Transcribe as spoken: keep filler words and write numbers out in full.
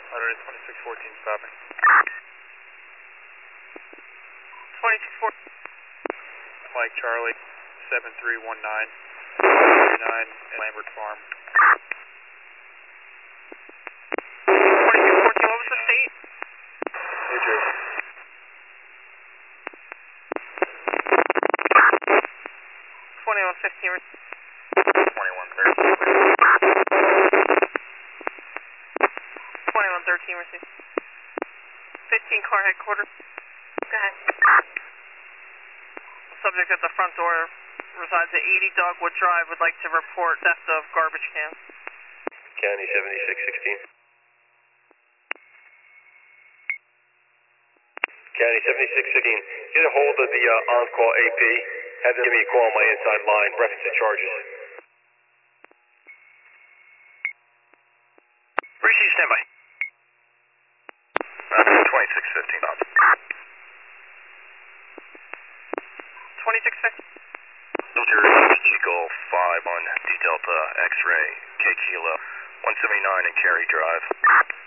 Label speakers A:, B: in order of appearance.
A: twenty-six fourteen stopping.
B: twenty-six fourteen.
A: Mike Charlie, seven three one nine, nine Lambert Farm.
B: twenty-six fourteen, what was the state?
A: New Jersey.
B: twenty-one fifteen.
A: twenty-one thirteen.
B: twenty-one thirteen received. fifteen car headquarters. Go ahead. Subject at the front door resides at eighty Dogwood Drive, would like to report theft of garbage cans.
C: County seventy-six sixteen. County seventy-six sixteen. Get a hold of the uh, on-call A P. Have them give me a call on my inside line. Reference the charges.
A: Receive standby. Uh, twenty-six fifteen.
B: twenty-six fifteen.
A: New Jersey, Eagle five on detailed uh, X-ray, K Kilo, one seventy-nine and Cary Drive.